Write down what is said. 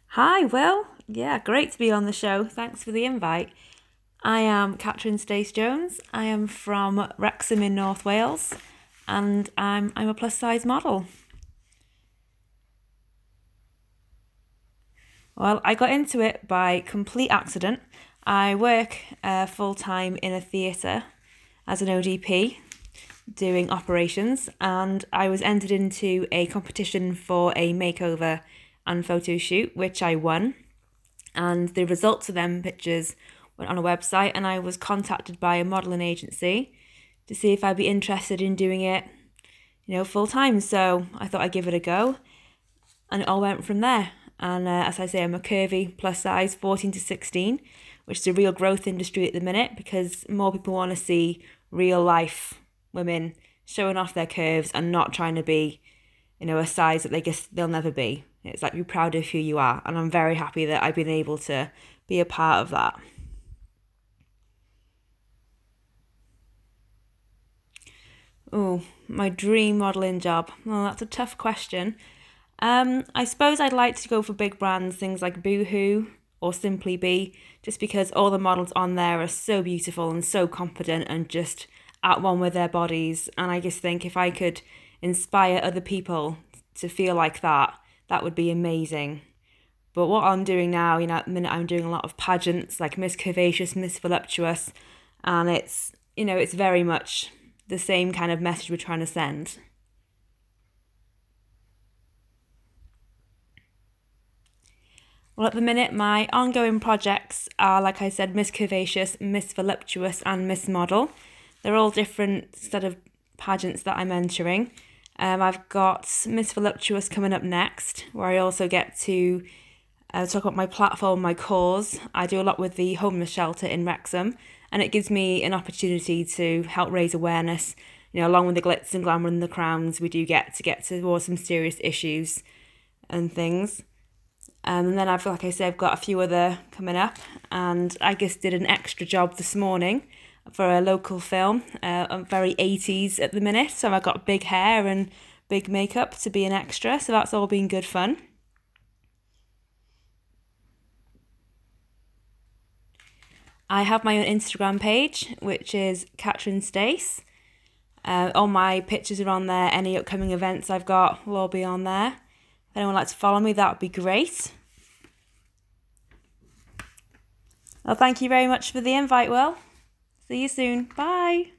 Hi, Will. Yeah, great to be on the show. Thanks for the invite. I am Catherine Stace Jones. I am from Wrexham in North Wales, and I'm a plus size model. Well, I got into it by complete accident. I work full time in a theatre as an ODP doing operations, and I was entered into a competition for a makeover and photo shoot, which I won. And the results of them pictures went on a website, and I was contacted by a modelling agency to see if I'd be interested in doing it, full time. So I thought I'd give it a go, and it all went from there. And as I say, I'm a curvy plus size 14 to 16, which is a real growth industry at the minute because more people want to see real life women showing off their curves and not trying to be, a size that they guess they'll never be. It's like be proud of who you are, and I'm very happy that I've been able to be a part of that. Oh, my dream modelling job. Well, that's a tough question. I suppose I'd like to go for big brands, things like Boohoo or Simply Be, just because all the models on there are so beautiful and so confident and just at one with their bodies. And I just think if I could inspire other people to feel like that, that would be amazing. But what I'm doing now, at the minute I'm doing a lot of pageants like Miss Curvaceous, Miss Voluptuous, and it's very much the same kind of message we're trying to send. Well, at the minute, my ongoing projects are, like I said, Miss Curvaceous, Miss Voluptuous, and Miss Model. They're all different set of pageants that I'm entering. I've got Miss Voluptuous coming up next, where I also get to talk about my platform, my cause. I do a lot with the homeless shelter in Wrexham, and it gives me an opportunity to help raise awareness. Along with the glitz and glamour and the crowns, we do get towards some serious issues and things. And then like I said, I've got a few other coming up, and I just did an extra job this morning for a local film. I'm very 80s at the minute, so I got big hair and big makeup to be an extra, so that's all been good fun. I have my own Instagram page, which is Catherine Stace. All my pictures are on there. Any upcoming events I've got will all be on there. If anyone would like to follow me, that would be great. Well, thank you very much for the invite, Will. See you soon. Bye.